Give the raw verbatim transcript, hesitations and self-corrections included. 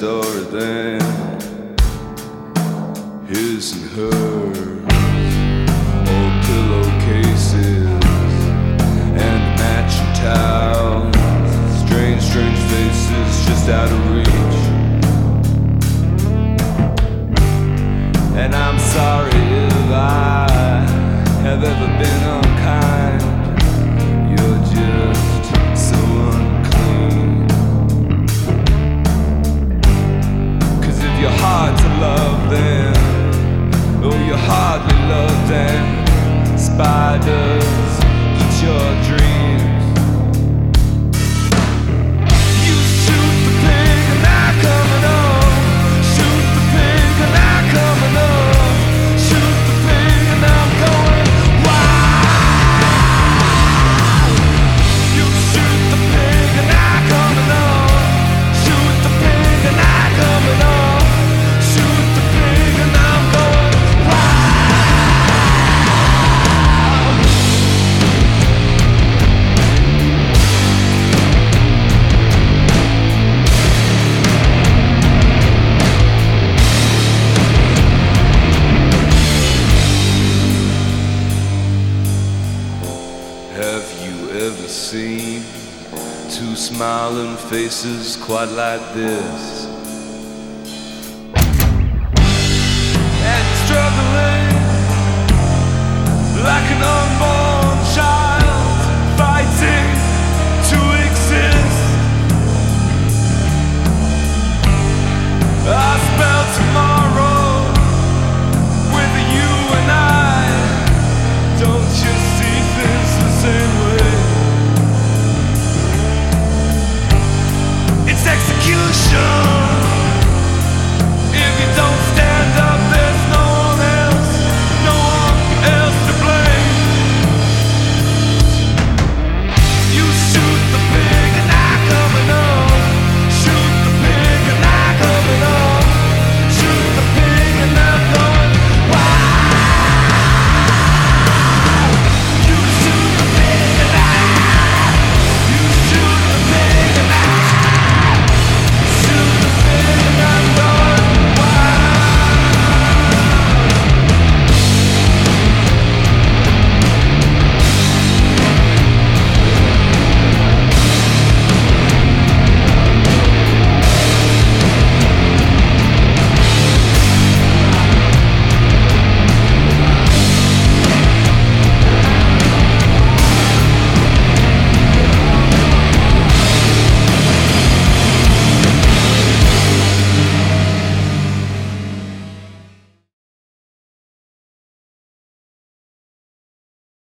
story than his and hers, old pillowcases and matching towels, strange, strange faces just out of reach. And I'm sorry if I have ever been unkind. You're just so unclean. 'Cause if you're hard to love, then oh, you hardly love them. Spiders eat your dreams. You shoot the pig and I'm coming on. Shoot the pig and I'm coming on. Shoot the pig and I'm going wild. You shoot the pig and I'm coming on. Shoot the pig and I'm coming on. Shoot the pig and I'm going wild. Have you ever seen two smiling faces quite like this? And struggling like an unborn